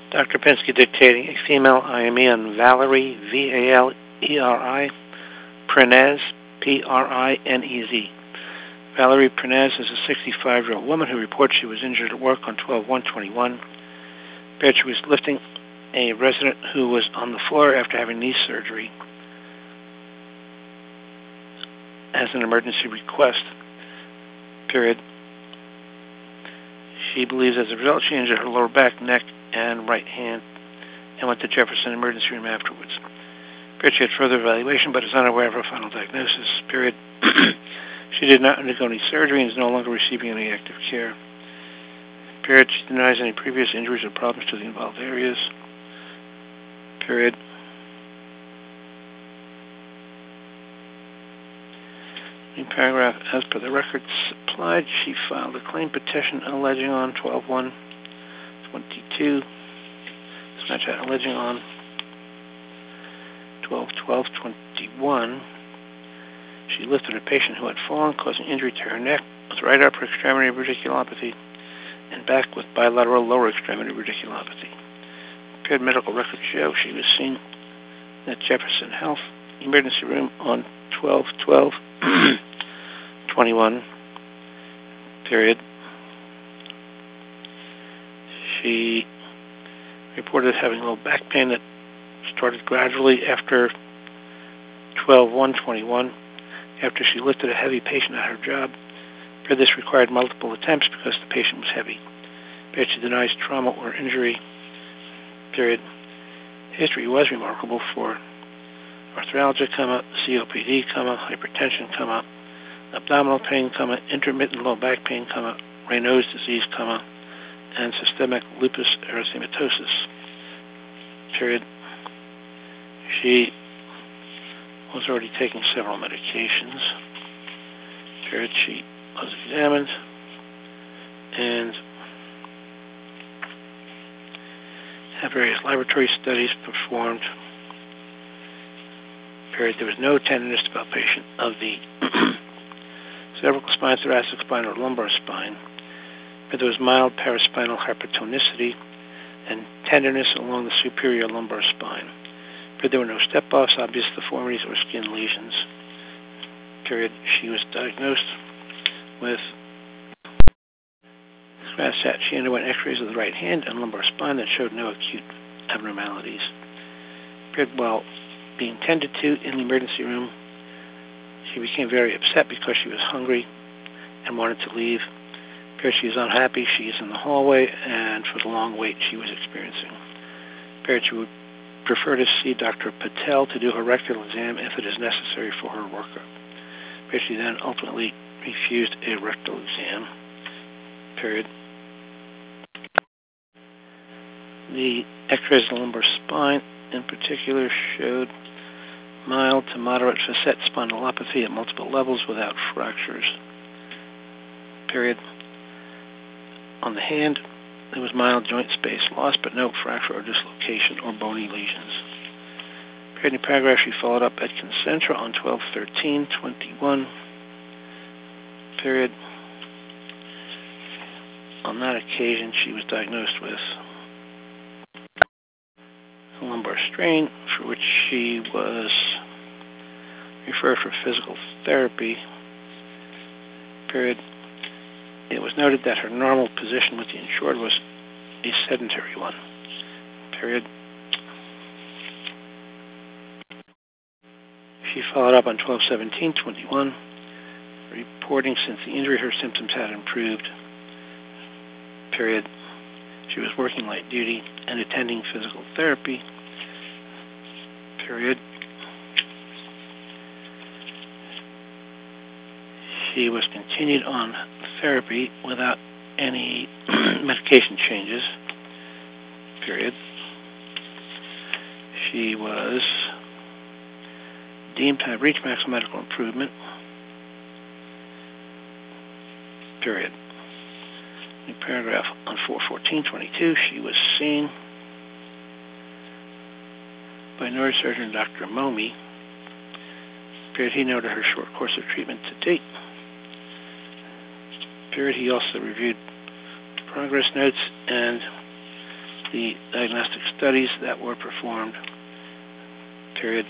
Dr. Pinsky dictating a female IME on Valerie, V-A-L-E-R-I, Prenez, P-R-I-N-E-Z. Valerie Prenez is a 65-year-old woman who reports she was injured at work on 12/1/21. She was lifting a resident who was on the floor after having knee surgery as an emergency request. She believes as a result she injured her lower back, neck, and right hand and went to Jefferson Emergency Room afterwards. She had further evaluation but is unaware of her final diagnosis. She did not undergo any surgery and is no longer receiving any active care. She denies any previous injuries or problems to the involved areas. In paragraph, as per the records supplied, she filed a claim petition alleging on 12/1/22, alleging on 12/12/21, she lifted a patient who had fallen, causing injury to her neck with right upper extremity radiculopathy and back with bilateral lower extremity radiculopathy. Medical records show she was seen at Jefferson Health Emergency Room on 12/12/21. She reported having low back pain that started gradually after 12/1/21 after she lifted a heavy patient at her job. This required multiple attempts because the patient was heavy. She denies trauma or injury. History was remarkable for arthralgia, COPD, hypertension, abdominal pain, intermittent low back pain, Raynaud's disease, and systemic lupus erythematosus. She was already taking several medications. She was examined and had various laboratory studies performed. There was no tenderness to palpation of the cervical spine, thoracic spine, or lumbar spine. There was mild paraspinal hypertonicity and tenderness along the superior lumbar spine. There were no step-offs, obvious deformities, or skin lesions. She was diagnosed with SCASAT. She underwent x-rays of the right hand and lumbar spine that showed no acute abnormalities. While being tended to in the emergency room, she became very upset because she was hungry and wanted to leave. She is unhappy. She is in the hallway and for the long wait she was experiencing. She would prefer to see Dr. Patel to do her rectal exam if it is necessary for her workup. She then ultimately refused a rectal exam. The x-rays of the lumbar spine in particular showed mild to moderate facet spondylopathy at multiple levels without fractures. On the hand, there was mild joint space loss, but no fracture or dislocation or bony lesions. In the paragraph, she followed up at Concentra on 12/13/21. On that occasion, she was diagnosed with a lumbar strain, for which she was referred for physical therapy. It was noted that her normal position with the insured was a sedentary one. She followed up on 12/17/21, reporting since the injury her symptoms had improved. She was working light duty and attending physical therapy. She was continued on therapy without any medication changes. She was deemed to have reached maximum medical improvement. In paragraph on 4/14/22, she was seen by neurosurgeon Dr. Momi. He noted her short course of treatment to date. He also reviewed progress notes and the diagnostic studies that were performed, period.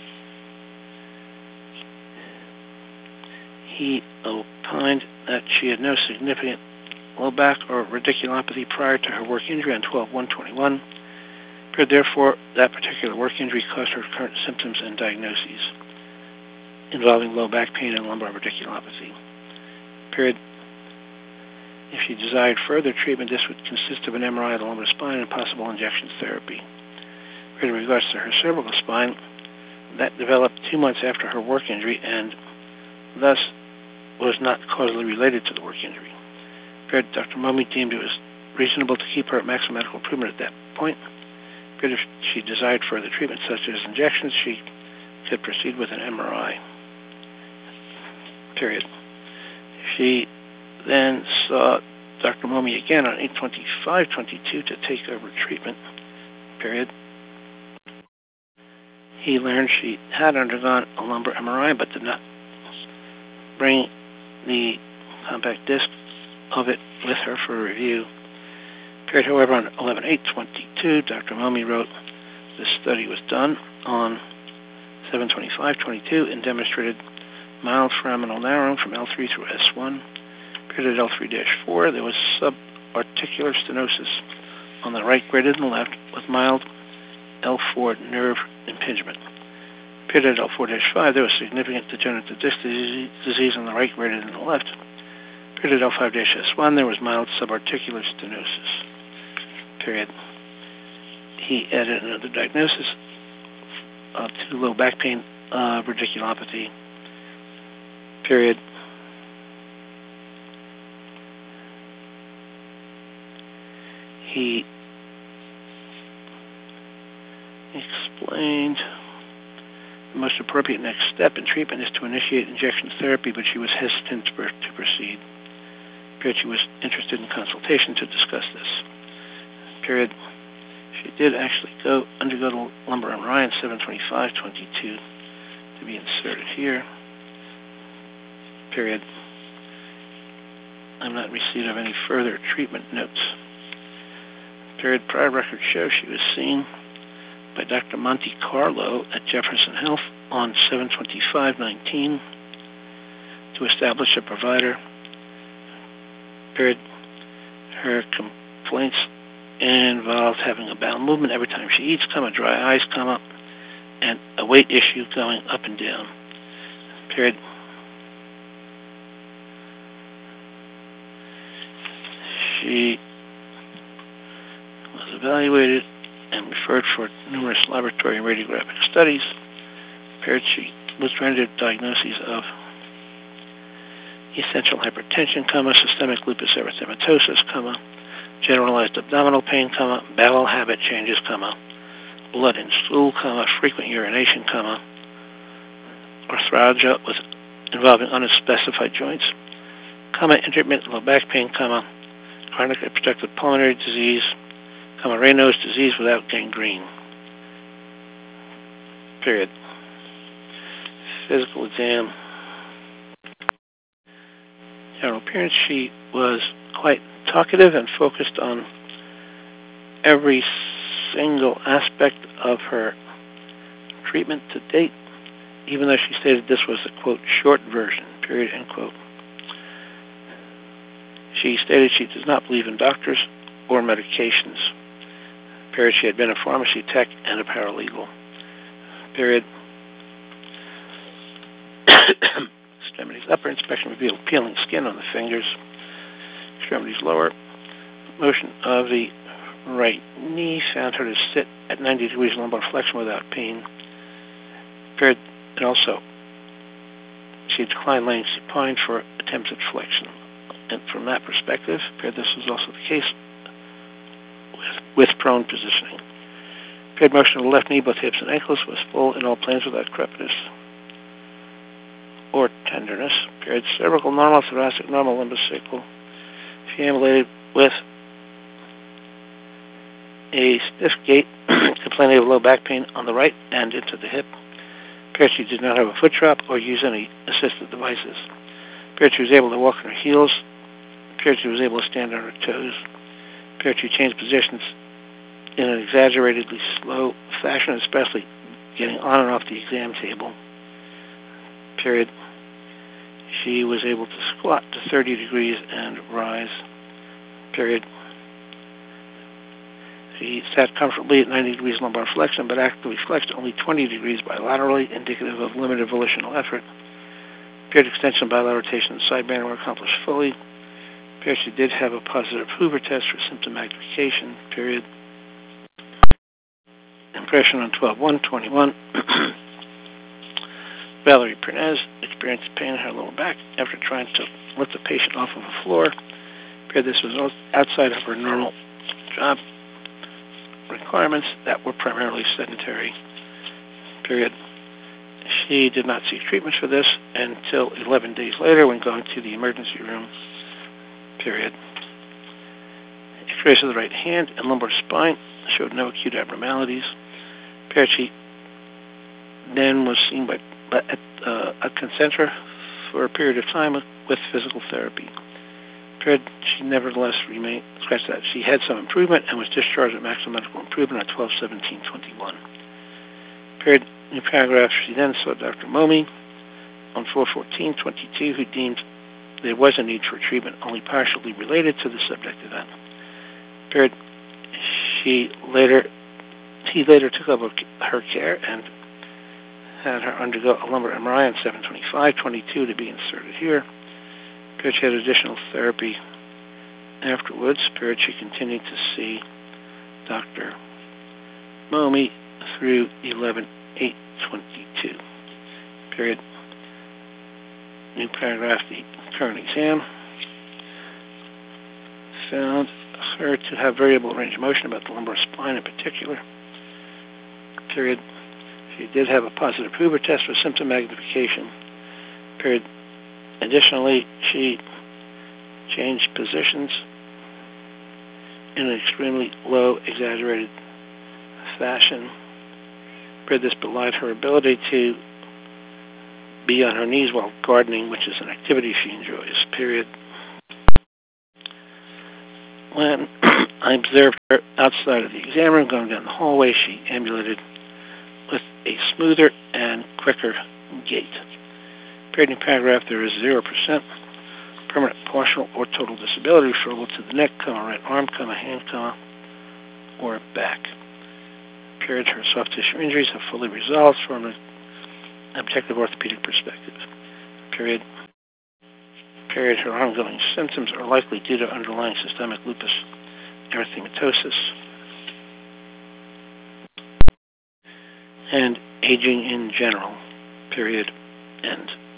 He opined that she had no significant low back or radiculopathy prior to her work injury on 12/1/21. Therefore, that particular work injury caused her current symptoms and diagnoses involving low back pain and lumbar radiculopathy. Period. If she desired further treatment, this would consist of an MRI of the lumbar spine and possible injections therapy. In regards to her cervical spine, that developed 2 months after her work injury and thus was not causally related to the work injury. Dr. Momi deemed it was reasonable to keep her at maximum medical improvement at that point. If she desired further treatment, such as injections, she could proceed with an MRI. Period. She then saw Dr. Momi again on 8/25/22 to take over treatment. Period. He learned she had undergone a lumbar MRI, but did not bring the compact disc of it with her for review. Period. However, on 11/8/22, Dr. Momi wrote, "This study was done on 7/25/22 and demonstrated mild foraminal narrowing from L3 through S1. Period. At L3-4, there was subarticular stenosis on the right greater than the left with mild L4 nerve impingement. Period. At L4-5, there was significant degenerative disc disease on the right greater than the left. Period. At L5-S1, there was mild subarticular stenosis. Period." He added another diagnosis to low back pain, radiculopathy. Period. He explained the most appropriate next step in treatment is to initiate injection therapy, but she was hesitant to proceed. Period. She was interested in consultation to discuss this. Period. She did actually undergo the lumbar MRI on 7/25/22 to be inserted here. Period. I'm not in receipt of any further treatment notes. Period. Prior records show she was seen by Dr. Monte Carlo at Jefferson Health on 7/25/19 to establish a provider. Period. Her complaints involved having a bowel movement every time she eats, dry eyes, and a weight issue going up and down. Period. She was evaluated and referred for numerous laboratory and radiographic studies. Period. She was granted diagnoses of essential hypertension, systemic lupus erythematosus, generalized abdominal pain, bowel habit changes, blood in stool, frequent urination, arthralgia involving unspecified joints, intermittent low back pain, chronic obstructive pulmonary disease, Raynaud's disease without gangrene. Period. Physical exam. General appearance, she was quite talkative and focused on every single aspect of her treatment to date, even though she stated this was a, quote, short version, period, end quote. She stated she does not believe in doctors or medications. Period. She had been a pharmacy tech and a paralegal. Period. Extremities upper inspection revealed peeling skin on the fingers. Extremities lower. Motion of the right knee found her to sit at 90 degrees lumbar flexion without pain. Period. And also, she declined laying supine for attempts at flexion. And from that perspective, period, this was also the case with prone positioning. Period. Motion of the left knee, both hips and ankles, was full in all planes without crepitus or tenderness. Period. Cervical normal, thoracic normal, lumbar-sacral. She ambulated with a stiff gait, complaining of low back pain on the right and into the hip. Period. She did not have a foot drop or use any assistive devices. Period. She was able to walk on her heels. Period. She was able to stand on her toes. Period. She changed positions in an exaggeratedly slow fashion, especially getting on and off the exam table. Period. She was able to squat to 30 degrees and rise. Period. She sat comfortably at 90 degrees lumbar flexion, but actively flexed only 20 degrees bilaterally, indicative of limited volitional effort. Period. Extension and bilateral rotation of the side band were accomplished fully. Period. She did have a positive Hoover test for symptom magnification. Period. Impression on 12/1/21. Valerie Perez experienced pain in her lower back after trying to lift the patient off of a floor. Period. This was outside of her normal job requirements that were primarily sedentary. Period. She did not seek treatment for this until 11 days later when going to the emergency room. Period. X-rays of the right hand and lumbar spine showed no acute abnormalities. Period. She then was seen at Concentra for a period of time with physical therapy. Period. She nevertheless remained, she had some improvement and was discharged at maximum medical improvement on 12/17/21. Period. New paragraph, she then saw Dr. Momi on 4/14/22, who deemed there was a need for treatment only partially related to the subject event. Period. He later took over her care and had her undergo a lumbar MRI on 7/25/22 to be inserted here. Period. She had additional therapy afterwards. Period. She continued to see Dr. Momi through 11/8/22. Period. New paragraph, the current exam found her to have variable range of motion about the lumbar spine in particular. Period. She did have a positive Hoover test for symptom magnification. Period. Additionally, she changed positions in an extremely low, exaggerated fashion. Period. This belied her ability to be on her knees while gardening, which is an activity she enjoys. Period. When I observed her outside of the exam room going down the hallway, she ambulated with a smoother and quicker gait. Period. In paragraph, there is 0% permanent, partial, or total disability referable to the neck, right arm, hand, or back. Period. Her soft tissue injuries have fully resolved from an objective orthopedic perspective. Period. Period. Her ongoing symptoms are likely due to underlying systemic lupus erythematosus and aging in general. Period. End.